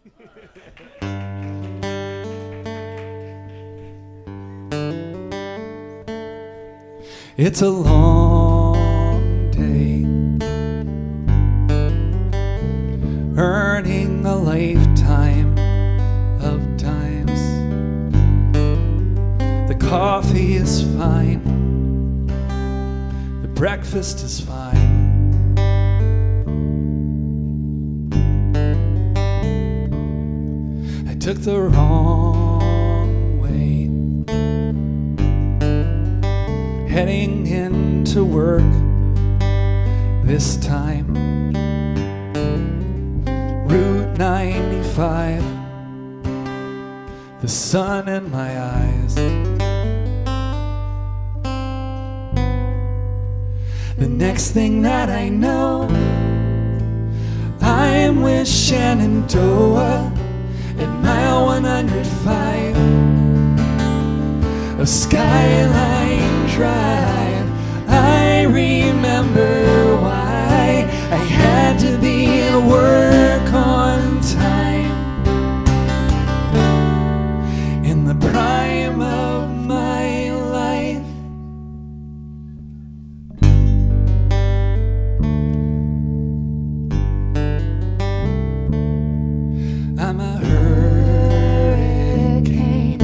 It's a long day, earning a lifetime of times. The coffee is fine, the breakfast is fine. I took the wrong way, heading into work this time. Route 95, the sun in my eyes. The next thing that I know, I am with Shenandoah at mile 105 of Skyline Drive. I remember why I had to be at work on time. In the prime of my life, I'm a hurricane.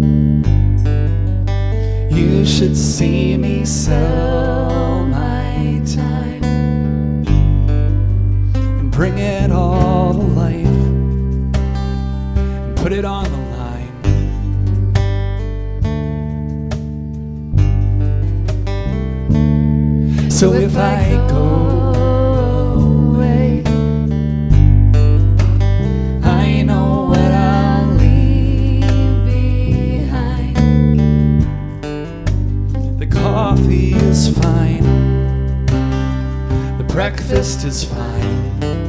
You should see me sell my time and bring it all to life and put it on the line. So if I go away, I know what I'll leave behind. The coffee is fine, the breakfast is fine.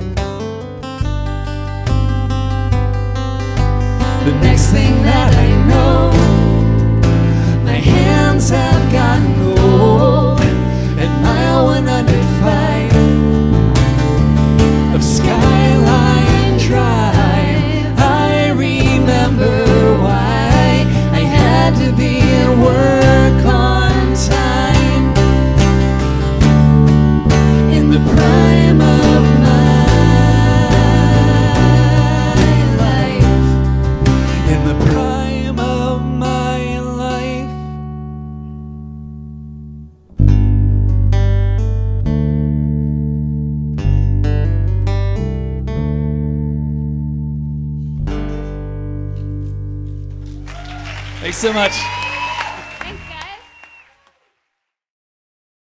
The next thing that I know, my hands have gotten old at mile 105 of Skyline Drive. I remember why I had to be at work on time. In the prime of my life, in the prime of my life. Thanks so much.